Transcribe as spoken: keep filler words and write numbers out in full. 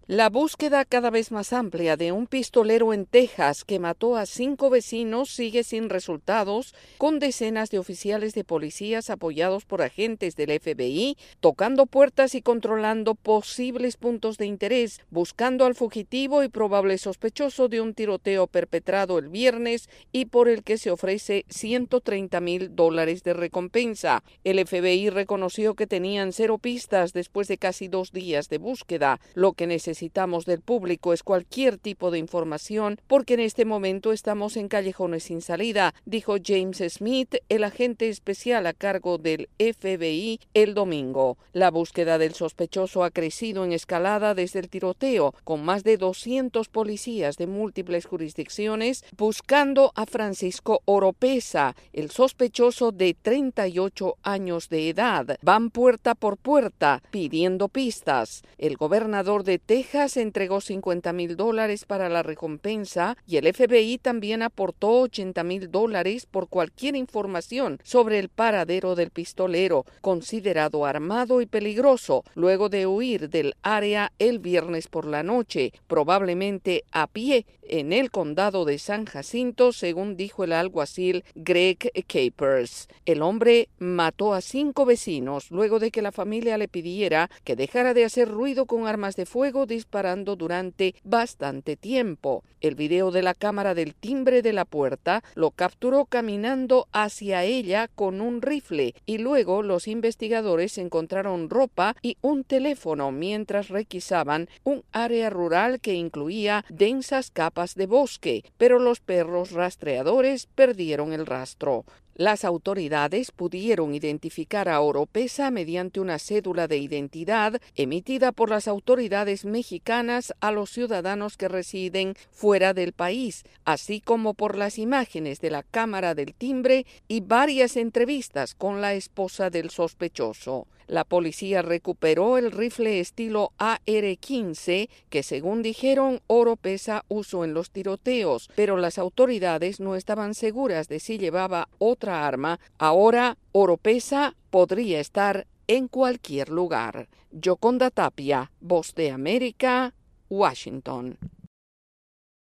La búsqueda cada vez más amplia de un pistolero en Texas que mató a cinco vecinos sigue sin resultados, con decenas de oficiales de policías apoyados por agentes del F B I tocando puertas y controlando posibles puntos de interés, buscando al fugitivo y probable sospechoso de un tiroteo perpetrado el viernes y por el que se ofrece ciento treinta mil dólares de recompensa. El F B I reconoció que tenían cero pistas después de casi dos días de búsqueda, lo que necesitamos necesitamos del público es cualquier tipo de información porque en este momento estamos en callejones sin salida, dijo James Smith, el agente especial a cargo del F B I, el domingo. La búsqueda del sospechoso ha crecido en escalada desde el tiroteo, con más de doscientos policías de múltiples jurisdicciones buscando a Francisco Oropeza, el sospechoso de treinta y ocho años de edad. Van puerta por puerta pidiendo pistas. El gobernador de Texas entregó cincuenta mil dólares para la recompensa y el F B I también aportó ochenta mil dólares por cualquier información sobre el paradero del pistolero, considerado armado y peligroso, luego de huir del área el viernes por la noche, probablemente a pie, en el condado de San Jacinto, según dijo el alguacil Greg Capers. El hombre mató a cinco vecinos luego de que la familia le pidiera que dejara de hacer ruido con armas de fuego disparando durante bastante tiempo. El video de la cámara del timbre de la puerta lo capturó caminando hacia ella con un rifle y luego los investigadores encontraron ropa y un teléfono mientras requisaban un área rural que incluía densas capas de bosque, pero los perros rastreadores perdieron el rastro. Las autoridades pudieron identificar a Oropeza mediante una cédula de identidad emitida por las autoridades mexicanas a los ciudadanos que residen fuera del país, así como por las imágenes de la cámara del timbre y varias entrevistas con la esposa del sospechoso. La policía recuperó el rifle estilo A R quince que, según dijeron, Oropeza usó en los tiroteos, pero las autoridades no estaban seguras de si llevaba otra arma. Ahora, Oropeza podría estar en cualquier lugar. Yoconda Tapia, Voz de América, Washington.